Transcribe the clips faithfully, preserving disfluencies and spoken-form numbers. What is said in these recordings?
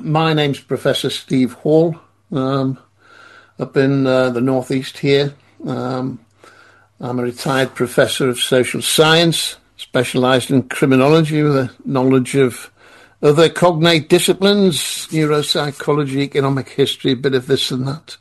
my name's Professor Steve Hall, um, up in uh, the northeast here. Um, I'm a retired professor of social science, specialised in criminology with a knowledge of other cognate disciplines, neuropsychology, economic history, a bit of this and that.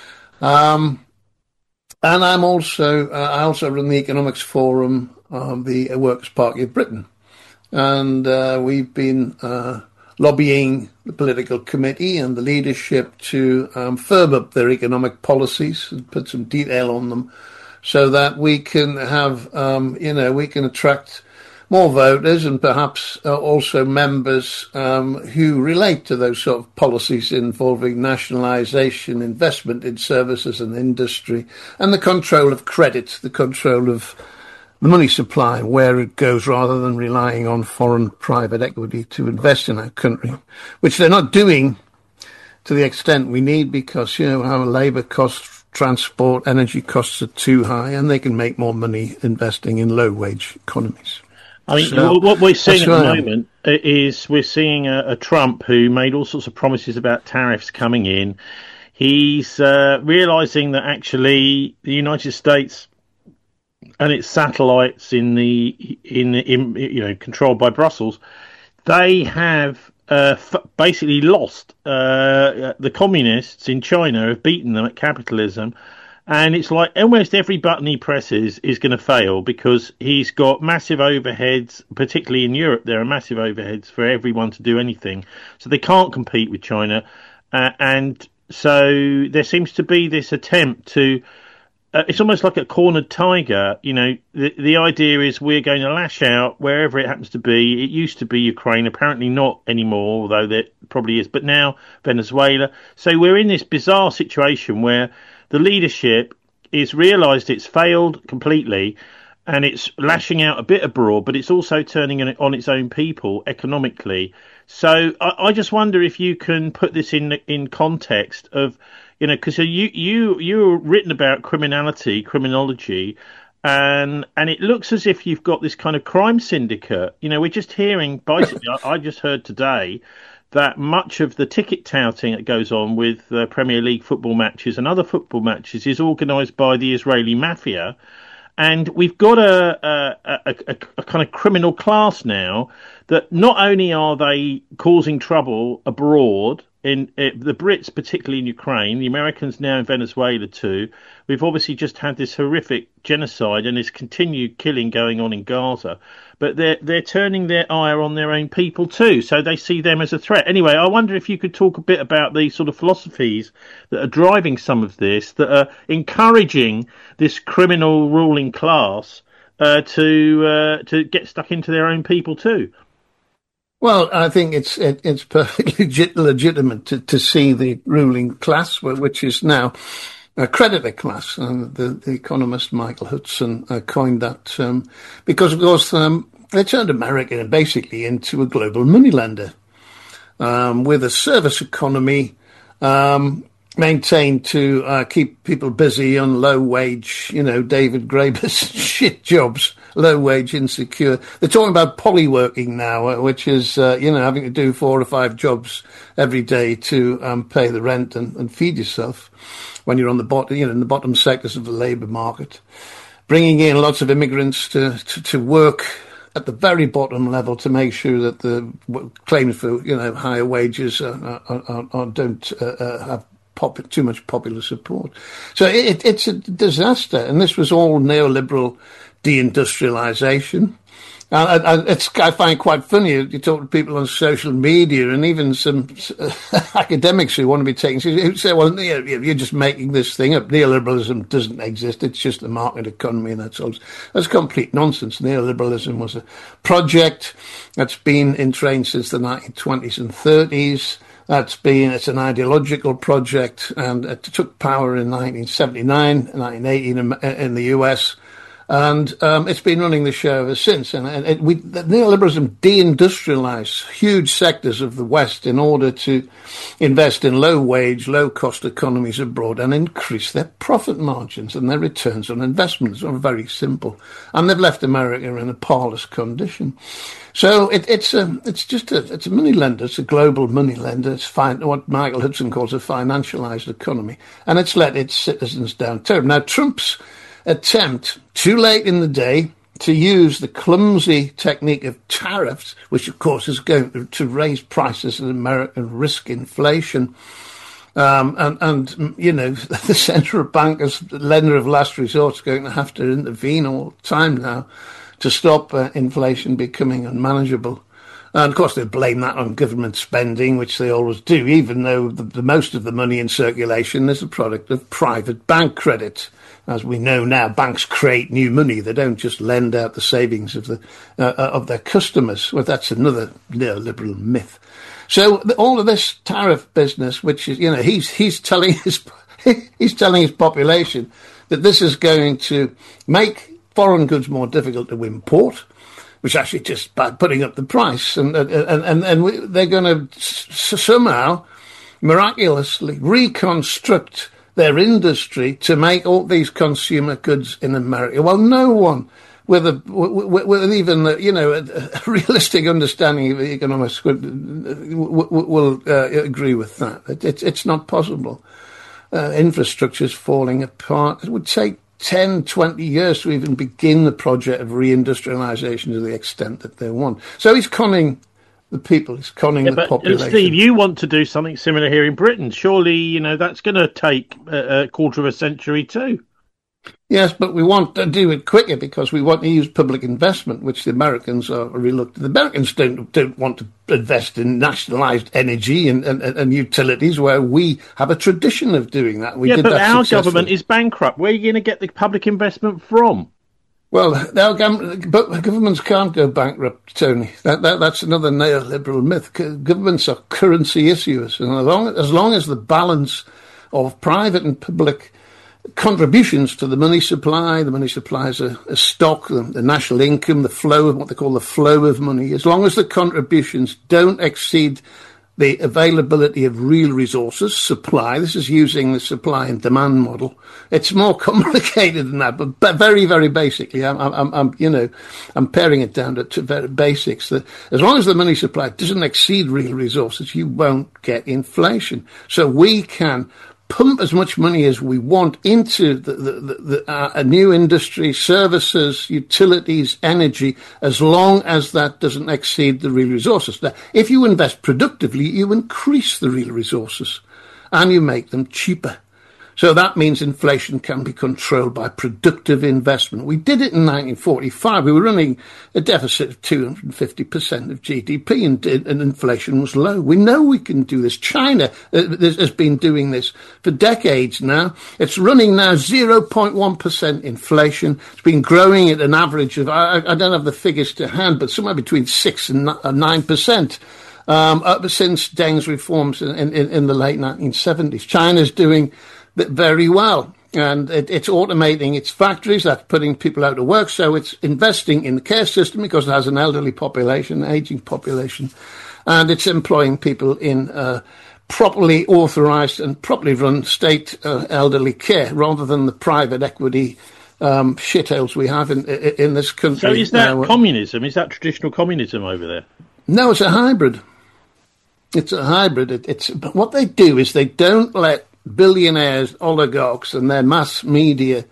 Um, and I'm also, uh, I also run the Economics Forum of the Workers' Party of Britain. And uh, we've been uh, lobbying the political committee and the leadership to um, firm up their economic policies and put some detail on them so that we can have, um, you know, we can attract more voters and perhaps uh, also members um, who relate to those sort of policies involving nationalisation, investment in services and industry, and the control of credit, the control of the money supply, where it goes, rather than relying on foreign private equity to invest in our country, which they're not doing to the extent we need because, you know, our labour costs, transport, energy costs are too high, and they can make more money investing in low-wage economies. I mean, So, what we're seeing at the right. moment is we're seeing a, a Trump who made all sorts of promises about tariffs coming in. He's uh, realising that actually the United States and its satellites in the in, in you know controlled by Brussels, they have uh, f- basically lost. Uh, the communists in China have beaten them at capitalism. And it's like almost every button he presses is going to fail because he's got massive overheads, particularly in Europe. There are massive overheads for everyone to do anything. So they can't compete with China. Uh, and so there seems to be this attempt to, uh, it's almost like a cornered tiger. You know, the, the idea is we're going to lash out wherever it happens to be. It used to be Ukraine, apparently not anymore, although there probably is. But now Venezuela. So we're in this bizarre situation where the leadership is realised it's failed completely and it's lashing out a bit abroad, but it's also turning on its own people economically. So I, I just wonder if you can put this in in context of, you know, because you, you, you're written about criminality, criminology, and and it looks as if you've got this kind of crime syndicate. You know, we're just hearing, basically, I, I just heard today that much of the ticket touting that goes on with uh, Premier League football matches and other football matches is organised by the Israeli mafia. And we've got a, a, a, a, a kind of criminal class now that not only are they causing trouble abroad, in uh, the Brits, particularly in Ukraine, the Americans now in Venezuela too. We've obviously just had this horrific genocide and this continued killing going on in Gaza. But they're they're turning their ire on their own people too, so they see them as a threat. Anyway, I wonder if you could talk a bit about the sort of philosophies that are driving some of this, that are encouraging this criminal ruling class uh, to uh, to get stuck into their own people too. Well, I think it's it, it's perfectly legit, legitimate to, to see the ruling class, which is now a creditor class. And the, the economist Michael Hudson uh, coined that term because, of course, um, they turned America basically into a global moneylender um, with a service economy um, maintained to uh, keep people busy on low-wage, you know, David Graeber's shit jobs. Low wage, insecure. They're talking about polyworking now, which is, uh, you know, having to do four or five jobs every day to um, pay the rent and, and feed yourself when you're on the bottom, you know, in the bottom sectors of the labour market. Bringing in lots of immigrants to, to, to work at the very bottom level to make sure that the claims for, you know, higher wages are, are, are, are don't uh, uh, have pop, too much popular support. So it, it's a disaster. And this was all neoliberal deindustrialization. And uh, it's, I find it quite funny. You talk to people on social media and even some uh, academics who want to be taken seriously, who say, well, you're just making this thing up. Neoliberalism doesn't exist. It's just a market economy and that's all. That's complete nonsense. Neoliberalism was a project that's been entrained since the nineteen twenties and thirties. That's been, it's an ideological project and it took power in nineteen seventy-nine, nineteen eighty in, in the U S. And um, it's been running the show ever since. And, and it, we, the neoliberalism deindustrialized huge sectors of the West in order to invest in low-wage, low-cost economies abroad and increase their profit margins and their returns on investments. Are very simple. And they've left America in a parlous condition. So it, it's a, it's just a, it's a money lender. It's a global money lender. It's fine, what Michael Hudson calls a financialized economy, and it's let its citizens down terribly. Now, Trump's attempt, too late in the day, to use the clumsy technique of tariffs, which of course is going to, to raise prices in America and risk inflation. Um, and, and, you know, the central bank as lender of last resort is going to have to intervene all the time now to stop uh, inflation becoming unmanageable. And, of course, they blame that on government spending, which they always do, even though the, the most of the money in circulation is a product of private bank credit. As we know now, banks create new money. They don't just lend out the savings of the uh, of their customers. Well, that's another neoliberal myth. So the, all of this tariff business, which is, you know, he's he's telling his he's telling his population that this is going to make foreign goods more difficult to import, which actually just by putting up the price, and and and, and we, they're going to s- somehow miraculously reconstruct their industry to make all these consumer goods in America. Well, no one with a with, with even a, you know a, a realistic understanding of economics will, will uh, agree with that. It, it, it's not possible. Uh, infrastructure is falling apart. It would take ten, twenty years to even begin the project of reindustrialization to the extent that they want. So he's conning the people, he's conning yeah, the but, population. Steve, you want to do something similar here in Britain. Surely, you know, that's going to take a, a quarter of a century too. Yes, but we want to do it quicker because we want to use public investment, which the Americans are reluctant. The Americans don't don't want to invest in nationalised energy and, and, and utilities, where we have a tradition of doing that. We yeah, did but that our successfully. government is bankrupt. Where are you going to get the public investment from? Well, our but governments can't go bankrupt, Tony. That, that that's another neoliberal myth. Governments are currency issuers, and as long as long as the balance of private and public contributions to the money supply, the money supply is a, a stock, the, the national income, the flow of what they call the flow of money, as long as the contributions don't exceed the availability of real resources, supply. This is using the supply and demand model. It's more complicated than that, but very, very basically, I'm, I'm, I'm you know, I'm paring it down to, to very basics. That as long as the money supply doesn't exceed real resources, you won't get inflation. So we can pump as much money as we want into the, the, the, the, uh, a new industry, services, utilities, energy, as long as that doesn't exceed the real resources. Now, if you invest productively, you increase the real resources and you make them cheaper. So that means inflation can be controlled by productive investment. We did it in nineteen forty-five. We were running a deficit of two hundred fifty percent of G D P, and, and inflation was low. We know we can do this. China uh, has been doing this for decades now. It's running now zero point one percent inflation. It's been growing at an average of, I, I don't have the figures to hand, but somewhere between six and nine percent. Um, up since Deng's reforms in, in, in the late nineteen seventies. China's doing very well, and it, it's automating its factories. That's putting people out of work. So it's investing in the care system because it has an elderly population, aging population, and it's employing people in uh, properly authorised and properly run state uh, elderly care rather than the private equity um, shitholes we have in in this country. So is that now. communism? Is that traditional communism over there? No, it's a hybrid. It's a hybrid. It, it's but what they do is they don't let billionaires, oligarchs, and their mass media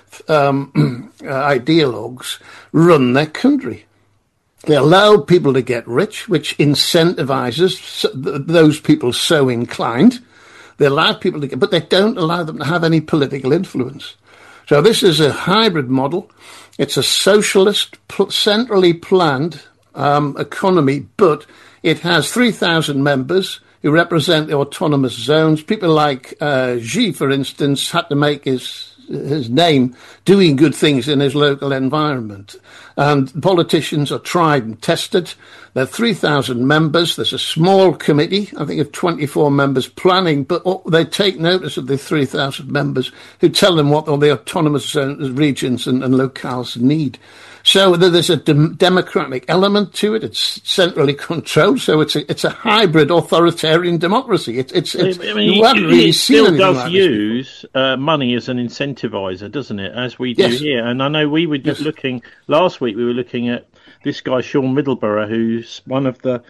um, uh, ideologues run their country. They allow people to get rich, which incentivizes those people so inclined. They allow people to get, but they don't allow them to have any political influence. So this is a hybrid model. It's a socialist, centrally planned um, economy, but it has three thousand members who represent the autonomous zones. People like uh, Xi, for instance, had to make his his name doing good things in his local environment. And politicians are tried and tested. There are three thousand members. There's a small committee, I think of twenty-four members planning, but they take notice of the three thousand members who tell them what all the autonomous zones, regions and, and locales need. So there's a dem- democratic element to it. It's centrally controlled. So it's a, it's a hybrid authoritarian democracy. It's, it's, it's I mean, you haven't it, really it seen still anything does like use uh, money as an incentivizer, doesn't it? As we do Yes. here. And I know we were just Yes. looking, last week we were looking at this guy, Sean Middleborough, who's one of the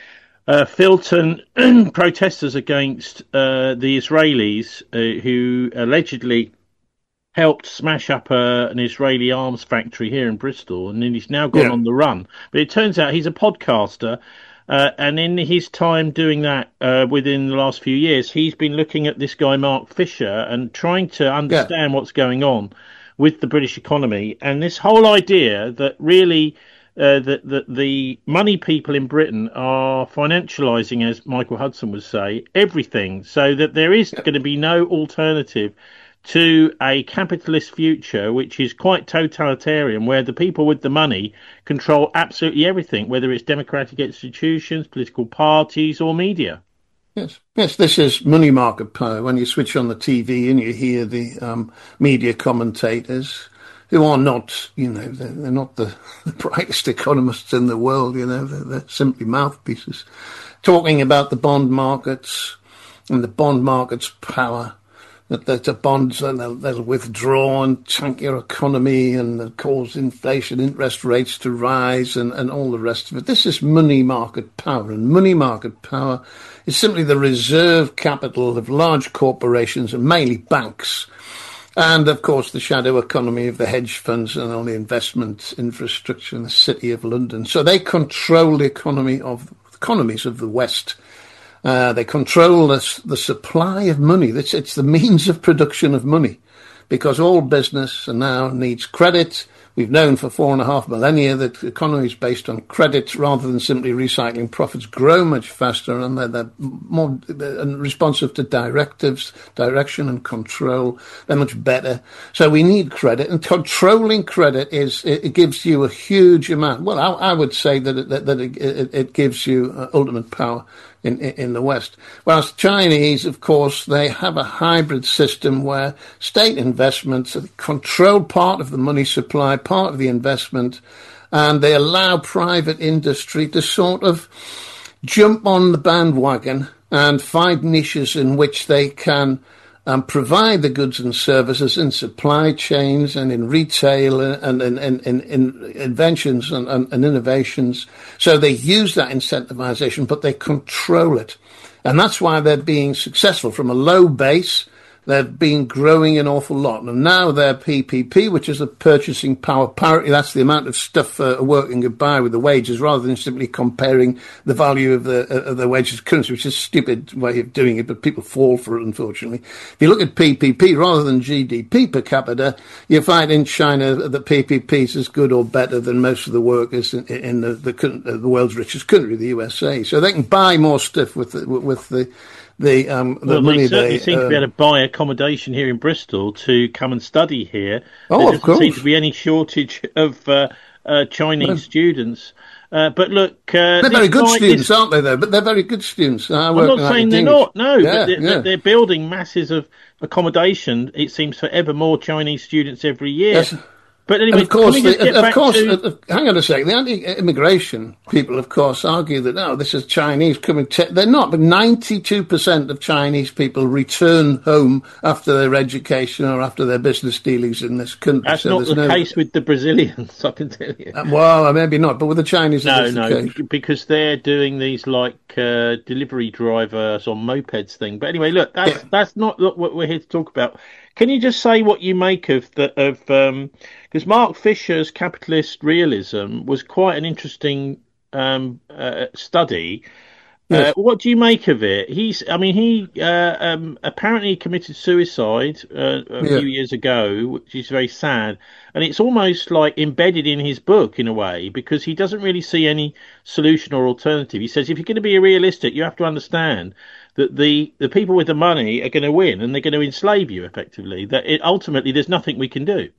uh, Filton protesters against uh, the Israelis uh, who allegedly helped smash up uh, an Israeli arms factory here in Bristol, and then he's now gone Yeah. on the run. But it turns out he's a podcaster, uh, and in his time doing that uh, within the last few years, he's been looking at this guy, Mark Fisher, and trying to understand what's going on with the British economy. And this whole idea that really uh, that, that the money people in Britain are financialising, as Michael Hudson would say, everything, so that there is going to be no alternative to a capitalist future, which is quite totalitarian, where the people with the money control absolutely everything, whether it's democratic institutions, political parties, or media. Yes, yes, this is money market power. When you switch on the T V and you hear the um, media commentators, who are not, you know, they're, they're not the, the brightest economists in the world, you know, they're, they're simply mouthpieces, talking about the bond markets and the bond market's power. That the bonds and they'll, they'll withdraw and tank your economy and cause inflation, interest rates to rise and, and all the rest of it. This is money market power, and money market power is simply the reserve capital of large corporations and mainly banks. And, of course, the shadow economy of the hedge funds and all the investment infrastructure in the City of London. So they control the economy of economies of the West. Uh, they control the, the supply of money. It's, it's the means of production of money, because all business now needs credit. We've known for four and a half millennia that the economy is based on credit rather than simply recycling. Profits grow much faster, and they're, they're more and responsive to directives, direction and control. They're much better. So we need credit, and controlling credit is it, it gives you a huge amount. Well, I, I would say that it, that, that it, it, it gives you uh, ultimate power in, in in the West. Whereas the Chinese, of course, they have a hybrid system where state investments control part of the money supply, part of the investment, and they allow private industry to sort of jump on the bandwagon and find niches in which they can um, provide the goods and services in supply chains and in retail and in, in, in, in inventions and, and, and innovations. So they use that incentivization, but they control it. And that's why they're being successful from a low base. They've been growing an awful lot. And now their P P P, which is a purchasing power parity, that's the amount of stuff uh, a working could buy with the wages, rather than simply comparing the value of the uh, of the wages currency, which is a stupid way of doing it, but people fall for it, unfortunately. If you look at P P P rather than G D P per capita, you find in China that P P P is as good or better than most of the workers in, in the, the, the world's richest country, the U S A. So they can buy more stuff with the, with the The, um, the well, money they certainly they, seem uh, to be able to buy accommodation here in Bristol to come and study here. Oh, there of doesn't course. seem to be any shortage of uh, uh, Chinese No. students. Uh, but look, uh, they're very this good guy students, is- aren't they? Though, but they're very good students. I I'm work not in saying they're academia. not. No, Yeah, but they're, yeah. they're building masses of accommodation. It seems for ever more Chinese students every year. Yes. But anyway, And of course, can we just the, get of back course, to... uh, uh, hang on a second. The anti-immigration people, of course, argue that no, this is Chinese coming. To, they're not, but ninety-two percent of Chinese people return home after their education or after their business dealings in this country. That's so not there's the no, case with the Brazilians, I can tell you. Uh, well, maybe not, but with the Chinese, it No, is the no, case. be- because they're doing these like uh, delivery drivers on mopeds thing. But anyway, look, that's Yeah. that's not look, what we're here to talk about. Can you just say what you make of the of because Mark Fisher's capitalist realism was quite an interesting um, uh, study, Uh, Yes. what do you make of it? He's, I mean, he uh, um, apparently committed suicide uh, a Yeah. few years ago, which is very sad. And it's almost like embedded in his book in a way because he doesn't really see any solution or alternative. He says if you're going to be realistic, you have to understand that the, the people with the money are going to win and they're going to enslave you effectively. That it, ultimately there's nothing we can do.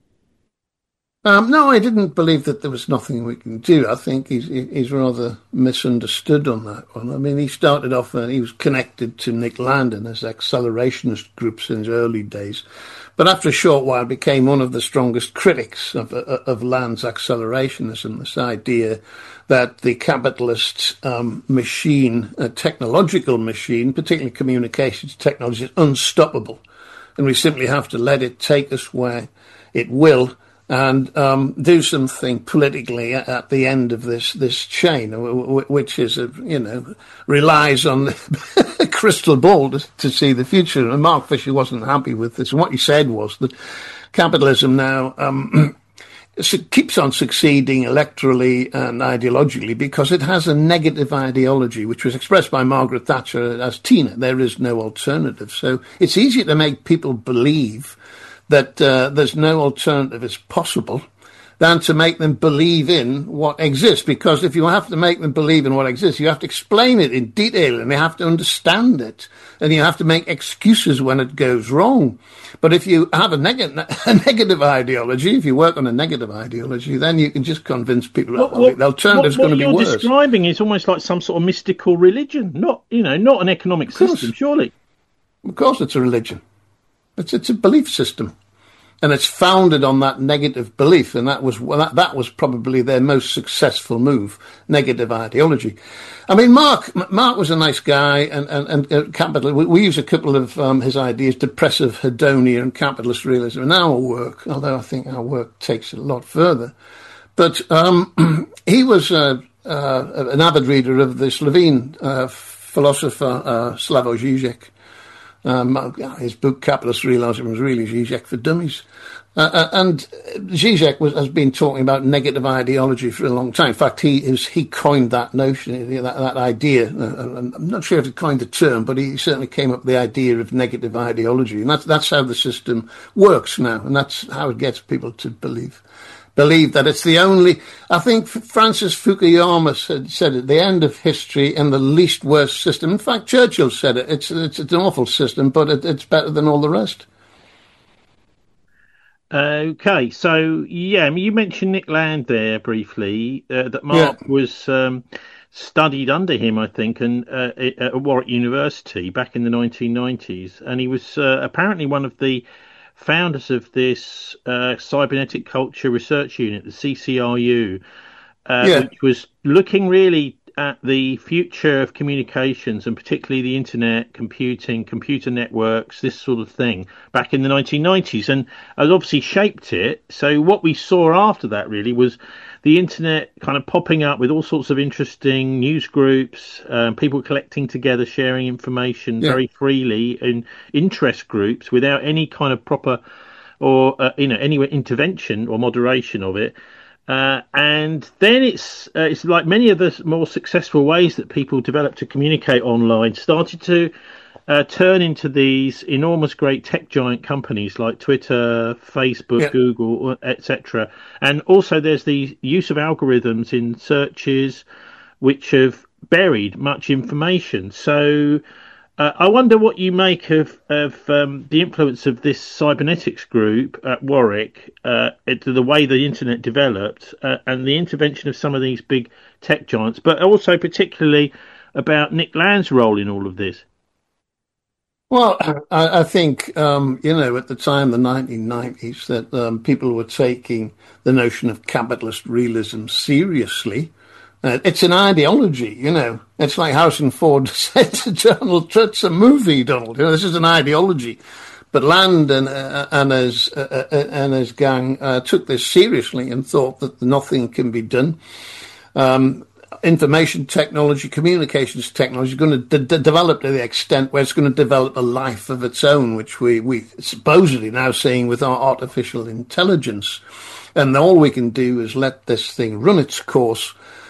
Um, no, I didn't believe that there was nothing we can do. I think he's he's rather misunderstood on that one. I mean, he started off and he was connected to Nick Land and his accelerationist groups in his early days, but after a short while became one of the strongest critics of of Land's accelerationism. This idea that the capitalist um, machine, a technological machine, particularly communications technology, is unstoppable, and we simply have to let it take us where it will and um, do something politically at the end of this this chain, which is, a, you know, relies on the crystal ball to, to see the future. And Mark Fisher wasn't happy with this. And what he said was that capitalism now um, keeps on succeeding electorally and ideologically because it has a negative ideology, which was expressed by Margaret Thatcher as Tina. There is no alternative. So it's easier to make people believe that uh, there's no alternative is possible than to make them believe in what exists. Because if you have to make them believe in what exists, you have to explain it in detail and they have to understand it. And you have to make excuses when it goes wrong. But if you have a, neg- a negative ideology, if you work on a negative ideology, then you can just convince people that well, the alternative is going to be worse. What you're describing is almost like some sort of mystical religion, not, you know, not an economic system, surely. Of course it's a religion. It's it's a belief system, and it's founded on that negative belief, and that was that, that was probably their most successful move, negative ideology. I mean, Mark Mark was a nice guy, and and, and uh, capital. We, we use a couple of um, his ideas, depressive hedonia and capitalist realism, in our work. Although I think our work takes it a lot further, but um, he was uh, uh, an avid reader of the Slovene uh, philosopher uh, Slavoj Žižek. Um, his book Capitalist Realism was really Zizek for Dummies. Uh, and Zizek was, has been talking about negative ideology for a long time. In fact, he is, he coined that notion, that, that idea. Uh, I'm not sure if he coined the term, but he certainly came up with the idea of negative ideology. And that's, that's how the system works now. And that's how it gets people to believe. Believe that it's the only. I think Francis Fukuyama said, said at the end of history and the least worst system. In fact, Churchill said it. It's it's, it's an awful system, but it, it's better than all the rest. Okay, so yeah, I mean, you mentioned Nick Land there briefly. Uh, that Mark yeah. was um, studied under him, I think, and uh, at Warwick University back in the nineteen nineties, and he was uh, apparently one of the founders of this uh, cybernetic culture research unit, the C C R U, uh, yeah. which was looking really at the future of communications and particularly the internet, computing, computer networks, this sort of thing, back in the nineteen nineties, and has obviously shaped it. So what we saw after that really was the internet kind of popping up with all sorts of interesting news groups, um, people collecting together, sharing information yeah. very freely in interest groups without any kind of proper or, uh, you know, any intervention or moderation of it. Uh, and then it's uh, it's like many of the more successful ways that people developed to communicate online started to uh, turn into these enormous great tech giant companies like Twitter, Facebook, yeah. Google, et cetera. And also there's the use of algorithms in searches which have buried much information. So uh, I wonder what you make of, of um, the influence of this cybernetics group at Warwick, uh, to the way the internet developed uh, and the intervention of some of these big tech giants, but also particularly about Nick Land's role in all of this. Well, I, I think, um, you know, at the time, the nineteen nineties, that um, people were taking the notion of capitalist realism seriously. Uh, it's an ideology, you know. It's like Harrison Ford said to Donald Trump, it's a movie, Donald. You know, this is an ideology. But Land and, uh, and, his, uh, uh, and his gang uh, took this seriously and thought that nothing can be done. Um, information technology, communications technology is going to de- develop to the extent where it's going to develop a life of its own, which we, we supposedly now seeing with our artificial intelligence. And all we can do is let this thing run its course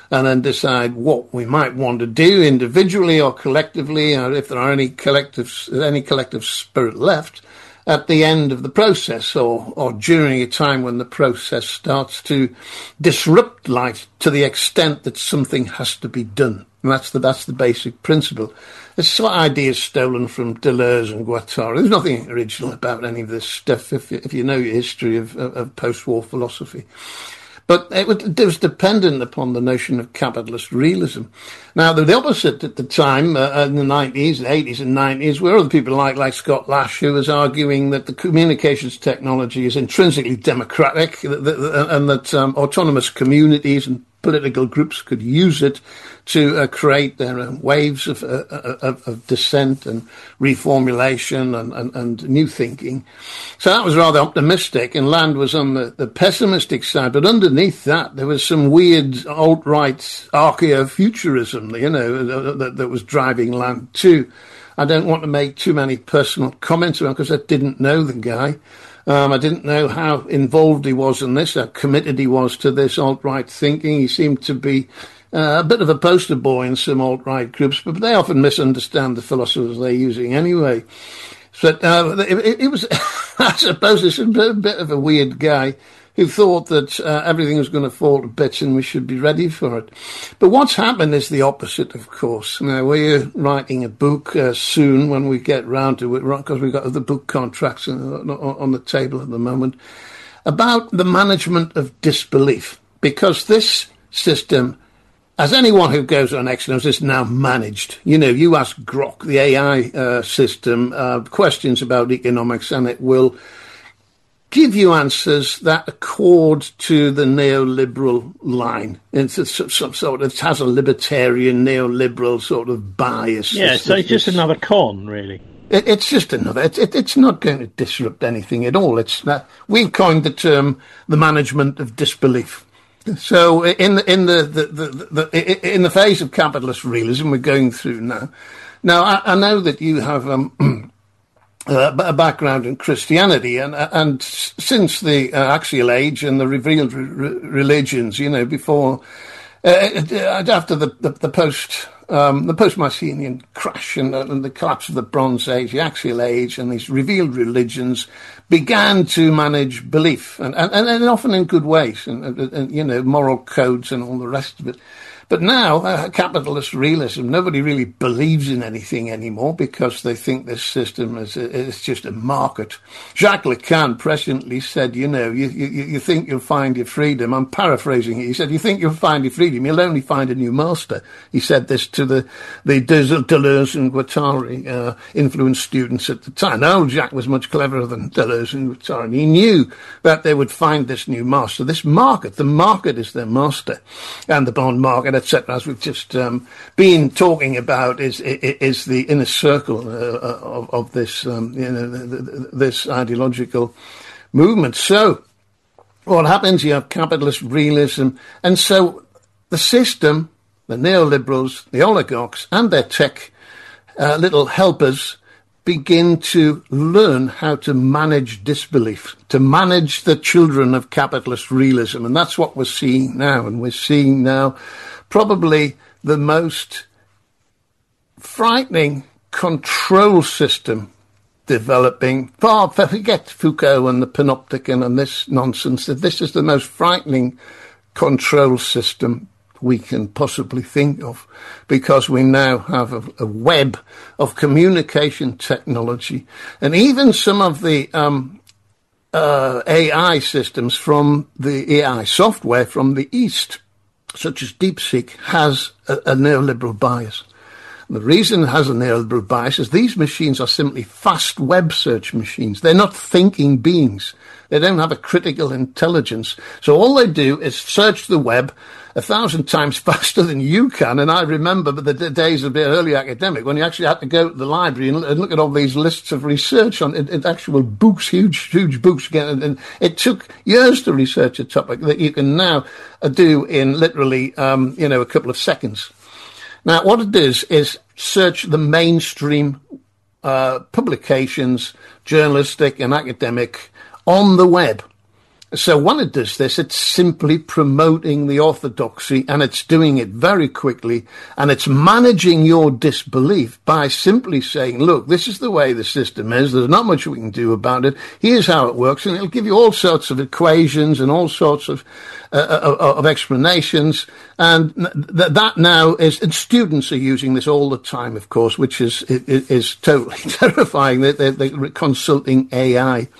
and then decide what we might want to do individually or collectively, or if there are any collective, any collective spirit left at the end of the process, or, or during a time when the process starts to disrupt life to the extent that something has to be done. And that's the, that's the basic principle. It's sort of ideas stolen from Deleuze and Guattari. There's nothing original about any of this stuff if you, if you know your history of, of, of post-war philosophy. But it was, it was dependent upon the notion of capitalist realism. Now, the opposite at the time, uh, in the nineties, the eighties and nineties, were other people like, like Scott Lash, who was arguing that the communications technology is intrinsically democratic, that, that, and that um, autonomous communities and political groups could use it to uh, create their own waves of, uh, of, of dissent and reformulation and, and, and new thinking. So that was rather optimistic, and Land was on the, the pessimistic side. But underneath that, there was some weird alt-right archaeofuturism, you know, that, that was driving Land too. I don't want to make too many personal comments around because I didn't know the guy. Um, I didn't know how involved he was in this, how committed he was to this alt-right thinking. He seemed to be uh, a bit of a poster boy in some alt-right groups, but they often misunderstand the philosophers they're using anyway. But uh, it, it was, I suppose, it's a bit, a bit of a weird guy who thought that uh, everything was going to fall to bits and we should be ready for it. But what's happened is the opposite, of course. Now, we're writing a book uh, soon when we get round to it, because we've got other book contracts on, on the table at the moment, about the management of disbelief. Because this system, as anyone who goes on X knows, is now managed. You know, you ask Grok, the A I uh, system, uh, questions about economics, and it will give you answers that accord to the neoliberal line. It's some, some sort of, it has a libertarian neoliberal sort of bias. Yeah, so it's just another con, really. It, it's just another. It, it, it's not going to disrupt anything at all. It's not, we've coined the term the management of disbelief. So in the in the, the, the, the in the phase of capitalist realism we're going through now. Now I, I know that you have um. Uh, a background in Christianity, and and since the uh, axial age and the revealed re- religions, you know, before uh, after the the, the post um, the post-Mycenaean crash and, and the collapse of the Bronze Age, the axial age, and these revealed religions began to manage belief, and and, and often in good ways, and, and, and you know, moral codes and all the rest of it. But now, uh, capitalist realism, nobody really believes in anything anymore because they think this system is, is just a market. Jacques Lacan presciently said, you know, you, you, you think you'll find your freedom. I'm paraphrasing it. He said, you think you'll find your freedom, you'll only find a new master. He said this to the, the Deleuze and Guattari uh, influenced students at the time. Now, Jacques was much cleverer than Deleuze and Guattari. He knew that they would find this new master, this market. The market is their master, and the bond market, et cetera, as we've just um, been talking about, is is the inner circle uh, of, of this um, you know this ideological movement. So, what happens? You have capitalist realism, and so the system, the neoliberals, the oligarchs, and their tech uh, little helpers begin to learn how to manage disbelief, to manage the children of capitalist realism. And that's what we're seeing now. And we're seeing now probably the most frightening control system developing. Far, forget Foucault and the panopticon and this nonsense. This is the most frightening control system we can possibly think of, because we now have a, a web of communication technology, and even some of the um, uh, A I systems from the A I software from the East, such as DeepSeek, has a, a neoliberal bias. And the reason it has a neoliberal bias is these machines are simply fast web search machines. They're not thinking beings. They don't have a critical intelligence. So all they do is search the web a thousand times faster than you can. And I remember the days of the early academic when you actually had to go to the library and look at all these lists of research on in, in actual books, huge, huge books. And it took years to research a topic that you can now do in literally, um, you know, a couple of seconds. Now, what it does is search the mainstream uh, publications, journalistic and academic, on the web. So when it does this, it's simply promoting the orthodoxy, and it's doing it very quickly, and it's managing your disbelief by simply saying, look, this is the way the system is. There's not much we can do about it. Here's how it works. And it'll give you all sorts of equations and all sorts of, uh, of, of explanations. And th- that now is, and students are using this all the time, of course, which is, is, is totally terrifying. They're, they're, they're consulting A I.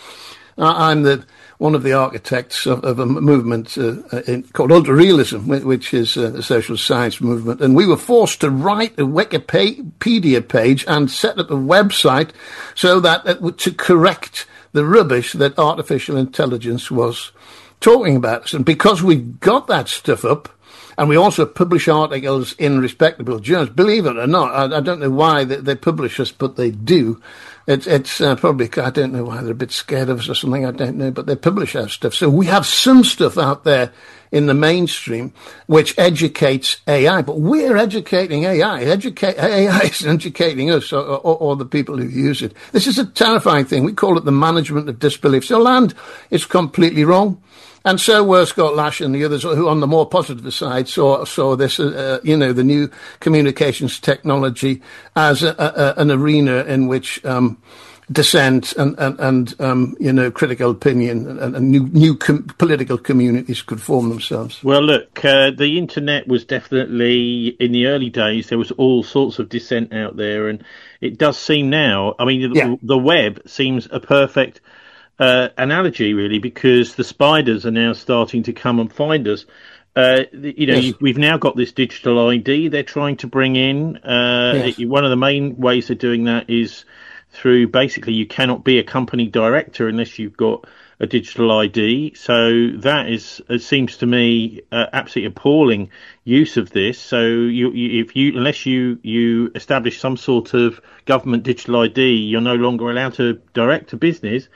I'm the, one of the architects of, of a movement uh, in, called ultra-realism, which is uh, a social science movement. And we were forced to write a Wikipedia page and set up a website so that it, to correct the rubbish that artificial intelligence was talking about. And because we got that stuff up, and we also publish articles in respectable journals, believe it or not, I, I don't know why they, they publish us, but they do. It's, it's uh, probably, I don't know why they're a bit scared of us or something, I don't know, but they publish our stuff. So we have some stuff out there in the mainstream which educates A I, but we're educating A I. Educate, A I is educating us or, or, or the people who use it. This is a terrifying thing. We call it the management of disbelief. So land is completely wrong. And so were Scott Lash and the others who, on the more positive side, saw saw this, uh, you know, the new communications technology as a, a, an arena in which um, dissent and, and, and um, you know, critical opinion and, and new, new com- political communities could form themselves. Well, look, uh, the internet was definitely, in the early days, there was all sorts of dissent out there. And it does seem now, I mean, the, yeah. the web seems a perfect Uh, analogy, really, because the spiders are now starting to come and find us. Uh, you know, yes. We've now got this digital I D they're trying to bring in. Uh, yes. it, one of the main ways they're doing that is through, basically, you cannot be a company director unless you've got a digital I D. So that is, it seems to me, uh, absolutely appalling use of this. So you, you, if you, unless you, you establish some sort of government digital I D, you're no longer allowed to direct a business.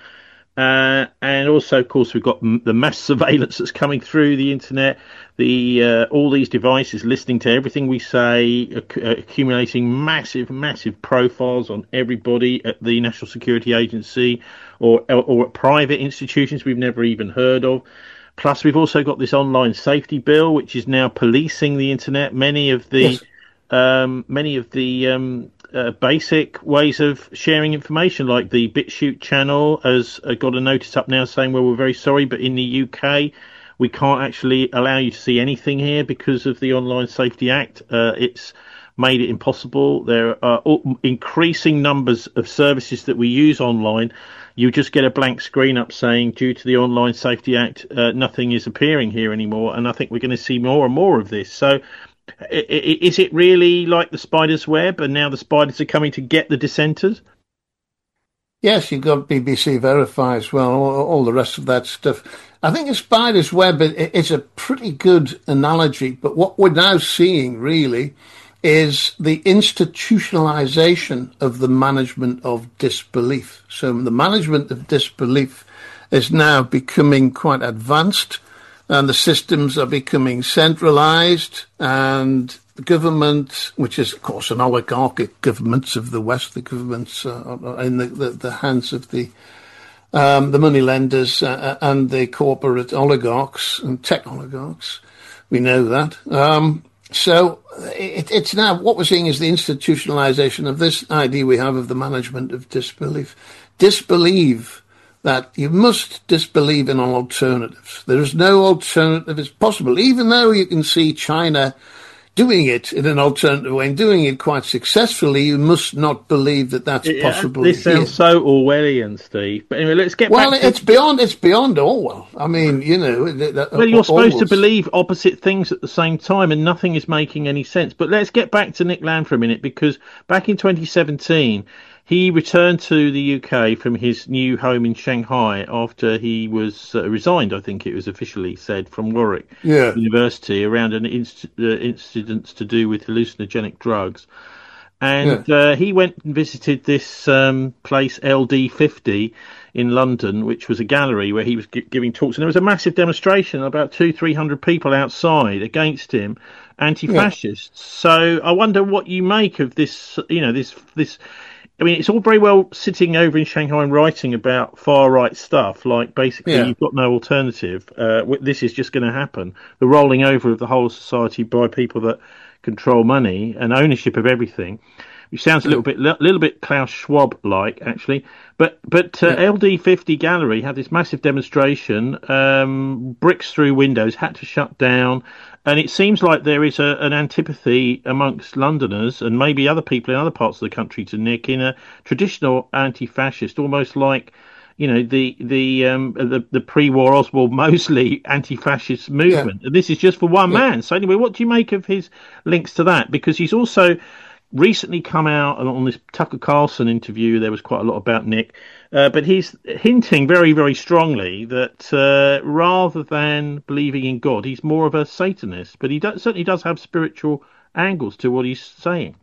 Uh, and also, of course, we've got m- the mass surveillance that's coming through the internet, the uh, all these devices listening to everything we say, acc- accumulating massive, massive profiles on everybody at the National Security Agency or, or, or at private institutions we've never even heard of. Plus, we've also got this online safety bill, which is now policing the internet. Many of the yes. um, many of the um, Uh, basic ways of sharing information, like the BitChute channel has uh, got a notice up now saying, well, we're very sorry, but in the U K we can't actually allow you to see anything here because of the Online Safety Act. Uh, it's made it impossible. There are increasing numbers of services that we use online. You just get a blank screen up saying, due to the Online Safety Act, uh, nothing is appearing here anymore. And I think we're going to see more and more of this. So is it really like the spider's web, and now the spiders are coming to get the dissenters? Yes, you've got B B C Verify as well, all, all the rest of that stuff. I think the spider's web is a pretty good analogy, but what we're now seeing really is the institutionalization of the management of disbelief. So the management of disbelief is now becoming quite advanced, and the systems are becoming centralized, and the government, which is, of course, an oligarchic governments of the West, the governments uh, are in the, the, the hands of the um, the money lenders uh, and the corporate oligarchs and tech oligarchs. We know that. Um, so it, it's now, what we're seeing is the institutionalization of this idea we have of the management of disbelief. Disbelieve that you must disbelieve in alternatives. There is no alternative is possible, even though you can see China doing it in an alternative way and doing it quite successfully. You must not believe that that's yeah, possible. This sounds here. So Orwellian, Steve. But anyway, let's get well, back. Well, it's to... beyond. It's beyond Orwell. I mean, you know. That, well, you're supposed Orwell's... to believe opposite things at the same time, and nothing is making any sense. But let's get back to Nick Land for a minute, because back in twenty seventeen. He returned to the U K from his new home in Shanghai after he was uh, resigned, I think it was officially said, from Warwick yeah. University around an inc- uh, incident to do with hallucinogenic drugs. And yeah. uh, he went and visited this um, place, L D fifty, in London, which was a gallery where he was g- giving talks. And there was a massive demonstration, about two, three hundred people outside against him, anti-fascists. Yeah. So I wonder what you make of this, you know, this this... I mean, it's all very well sitting over in Shanghai and writing about far right stuff, like basically Yeah. you've got no alternative. Uh, this is just going to happen. The rolling over of the whole society by people that control money and ownership of everything, which sounds a little bit, a little bit Klaus Schwab like, actually. But but uh, Yeah. L D fifty Gallery had this massive demonstration, um, bricks through windows, had to shut down. And it seems like there is a, an antipathy amongst Londoners and maybe other people in other parts of the country to Nick in a traditional anti-fascist, almost like, you know, the the um, the, the pre-war Oswald Mosley anti-fascist movement. Yeah. And this is just for one Yeah. man. So anyway, what do you make of his links to that? Because he's also recently come out and on this Tucker Carlson interview. There was quite a lot about Nick, uh, but he's hinting very, very strongly that uh, rather than believing in God, he's more of a Satanist. But he do- certainly does have spiritual angles to what he's saying.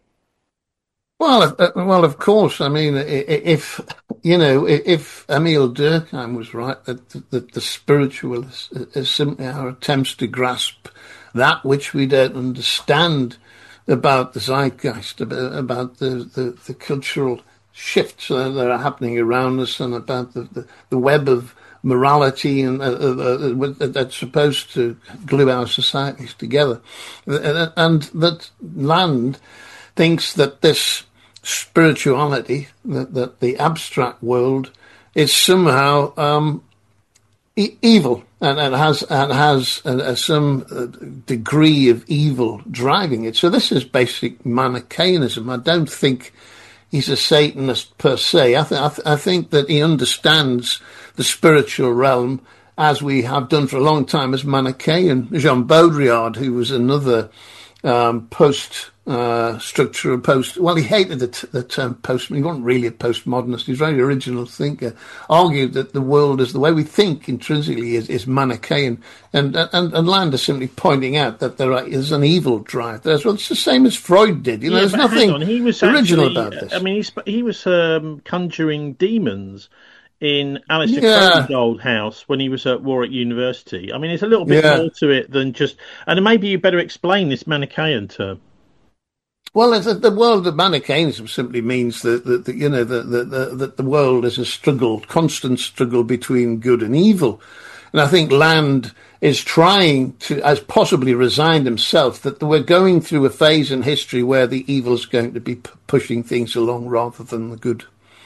Well, uh, well, of course. I mean, if you know, if Emil Durkheim was right, that the, the, the spiritual is, is simply our attempts to grasp that which we don't understand about the zeitgeist, about, about the, the, the cultural shifts that are happening around us, and about the, the, the web of morality and uh, uh, uh, that's supposed to glue our societies together, and that Land thinks that this spirituality, that, that the abstract world, is somehow um, e- evil and, and has and has a, a, some uh, degree of evil driving it. So this is basic Manichaeanism. I don't think he's a Satanist per se. I, th- I, th- I think that he understands the spiritual realm as we have done for a long time as Manichaean. Jean Baudrillard, who was another um, post uh, structural post, well, he hated the, t- the term post, he wasn't really a postmodernist, he was a very original thinker, argued that the world is the way we think intrinsically is, is Manichaean, and, and and Land is simply pointing out that there is an evil drive there as well. It's the same as Freud did, you know, Yeah, there's but nothing hang on. He was original actually, about this. I mean, he's, he was um, conjuring demons in Alistair Yeah. Crowley's old house when he was at Warwick University. I mean, there's a little bit Yeah. more to it than just, and maybe you better explain this Manichaean term. Well, it's, the world of Manichaeanism simply means that, that, that you know that the, the, that the world is a struggle, constant struggle between good and evil, and I think Land is trying to, as possibly resigned himself, that we're going through a phase in history where the evil is going to be p- pushing things along rather than the good.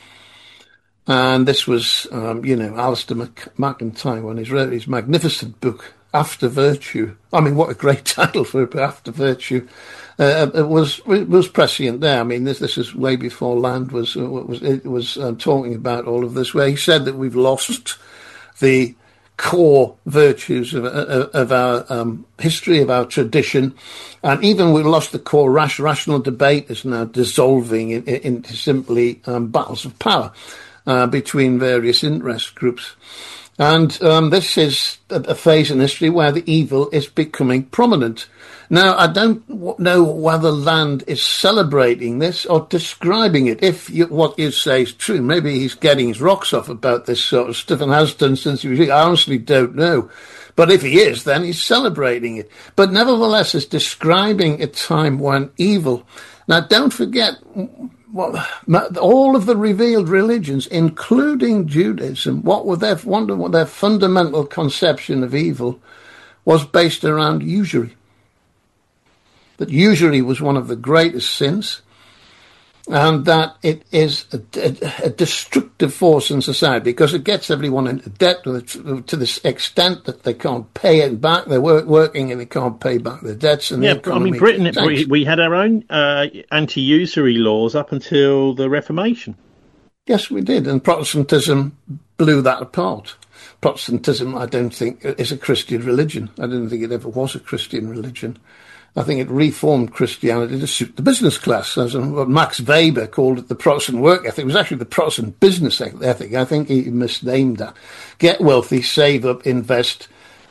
And this was, um, you know, Alistair Mac- McIntyre when he wrote his magnificent book, After Virtue. I mean, what a great title for it, After Virtue. Uh, it was it was prescient there. I mean, this this is way before Land was uh, was it was um, talking about all of this, where he said that we've lost the core virtues of, of, of our um, history, of our tradition, and even we've lost the core rash, rational debate is now dissolving in, in, into simply um, battles of power uh, between various interest groups. And um, this is a, a phase in history where the evil is becoming prominent. Now, I don't w- know whether Land is celebrating this or describing it. If you, what you say is true, maybe he's getting his rocks off about this sort of stuff and has done since he was young. I honestly don't know. But if he is, then he's celebrating it. But nevertheless, it's describing a time when evil... Now, don't forget... Well, all of the revealed religions, including Judaism, what were their what their fundamental conception of evil was based around usury. That usury was one of the greatest sins, and that it is a, a, a destructive force in society because it gets everyone into debt to, the, to this extent that they can't pay it back. They're work, working and they can't pay back their debts. And Yeah, the I mean, Britain, we, we had our own uh, anti-usury laws up until the Reformation. Yes, we did. And Protestantism blew that apart. Protestantism, I don't think, is a Christian religion. I don't think it ever was a Christian religion. I think it reformed Christianity to suit the business class, as what Max Weber called it, the Protestant work ethic. It was actually the Protestant business ethic. I think he misnamed that. Get wealthy, save up, invest,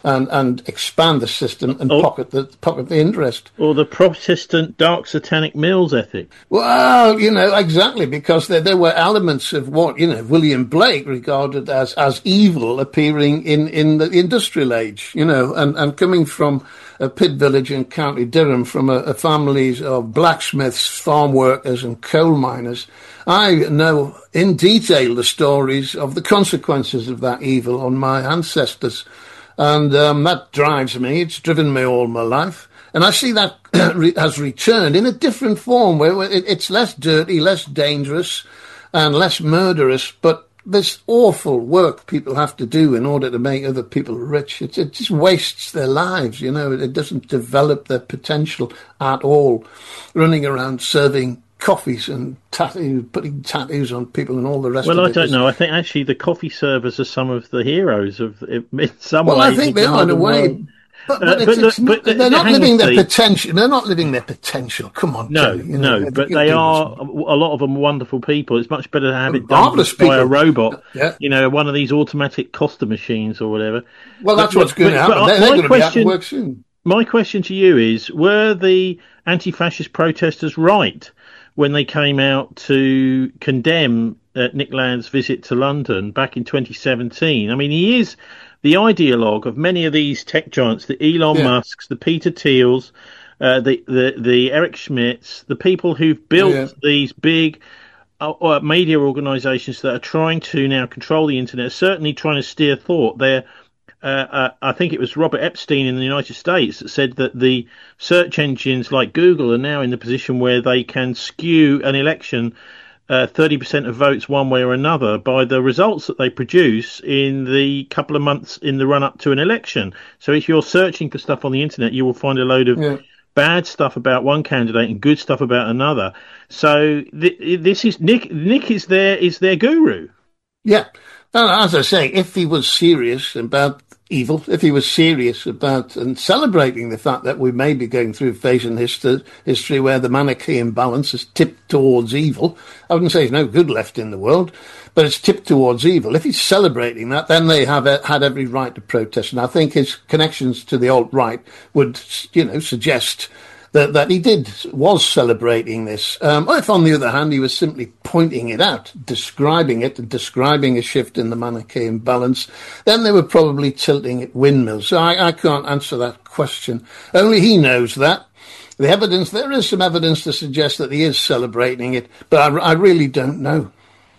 and, and expand the system and oh, pocket the pocket the interest. Or the Protestant dark satanic Mills ethic. Well, you know, exactly, because there, there were elements of what, you know, William Blake regarded as, as evil appearing in, in the industrial age, you know, and, and coming from a pit village in County Durham, from a, a families of blacksmiths, farm workers and coal miners, I know in detail the stories of the consequences of that evil on my ancestors. And um, that drives me. It's driven me all my life. And I see that has returned in a different form, where it's less dirty, less dangerous, and less murderous. But this awful work people have to do in order to make other people rich, it, it just wastes their lives, you know. It doesn't develop their potential at all. Running around serving coffees and tattoos, putting tattoos on people and all the rest well, of it. Well, I don't know. I think actually the coffee servers are some of the heroes of in some well, ways. Well, I think they are in a way. World. But, but, uh, it's, but, it's not, but they're not living their see. potential. They're not living their potential. Come on, no, Terry, you know, no. But they are. A lot of them wonderful people. It's much better to have it done by people. a robot. Yeah. You know, one of these automatic Costa machines or whatever. Well, that's but, what's going to happen. But, they're they're going to question, be out of work soon. My question to you is: were the anti-fascist protesters right when they came out to condemn uh, Nick Land's visit to London back in twenty seventeen? I mean, he is the ideologue of many of these tech giants, the Elon yeah. Musks, the Peter Thiels, uh, the, the the Eric Schmidts, the people who've built yeah. these big uh, media organisations that are trying to now control the internet, certainly trying to steer thought. They're Uh, uh, I think it was Robert Epstein in the United States that said that the search engines like Google are now in the position where they can skew an election uh, thirty percent of votes one way or another by the results that they produce in the couple of months in the run-up to an election. So if you're searching for stuff on the internet, you will find a load of yeah. bad stuff about one candidate and good stuff about another. So th- this is Nick. Nick is their is their guru. Yeah. As I say, if he was serious about evil, if he was serious about and celebrating the fact that we may be going through a phase in history, history where the Manichaean balance is tipped towards evil, I wouldn't say there's no good left in the world, but it's tipped towards evil. If he's celebrating that, then they have had every right to protest. And I think his connections to the alt-right would, you know, suggest that, that he did, was celebrating this. Um, if, on the other hand, he was simply pointing it out, describing it, and describing a shift in the Manichaean balance, then they were probably tilting at windmills. So I, I can't answer that question. Only he knows that. The evidence, there is some evidence to suggest that he is celebrating it, but I, I really don't know.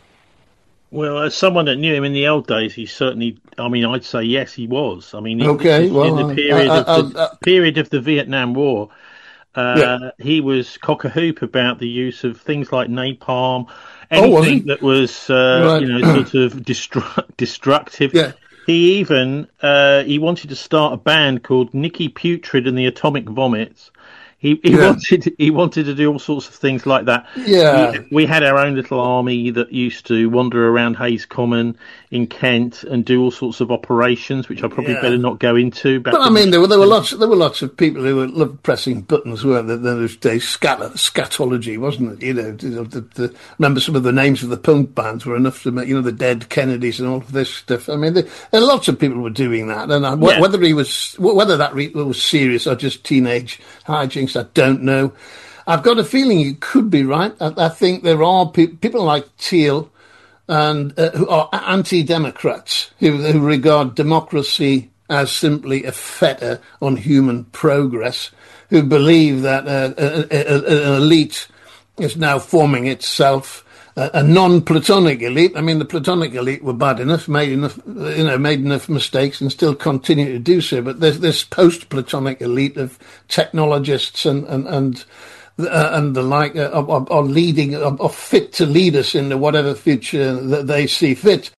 Well, as someone that knew him in the old days, he certainly, I mean, I'd say yes, he was. I mean, okay, in, well, in the period, I, I, of the, I, I, period of the Vietnam War, Uh, yeah. he was cock-a-hoop about the use of things like napalm, anything oh, that was, uh, right. you know, sort of destru- destructive. Yeah. He even uh, he wanted to start a band called Nicky Putrid and the Atomic Vomits. He, he yeah. wanted he wanted to do all sorts of things like that. Yeah, we, we had our own little army that used to wander around Hayes Common in Kent and do all sorts of operations, which I probably yeah. better not go into. But I mean, there were there were lots there were lots of people who loved pressing buttons, weren't there? Those days, scat, scatology, wasn't it? You know, the, the, remember some of the names of the punk bands were enough to make, you know, the Dead Kennedys and all of this stuff. I mean, there, there lots of people were doing that, and I, yeah. whether he was whether that re- was serious or just teenage hijinks, I don't know. I've got a feeling you could be right. I, I think there are pe- people like Thiel and uh, who are anti-democrats who, who regard democracy as simply a fetter on human progress, who believe that uh, a, a, a, an elite is now forming itself, uh, a non-Platonic elite. I mean, the Platonic elite were bad enough, made enough, you know, made enough mistakes, and still continue to do so. But there's this post-Platonic elite of technologists and and and. Uh, and the like uh, are, are leading, are, are fit to lead us into whatever future that they see fit.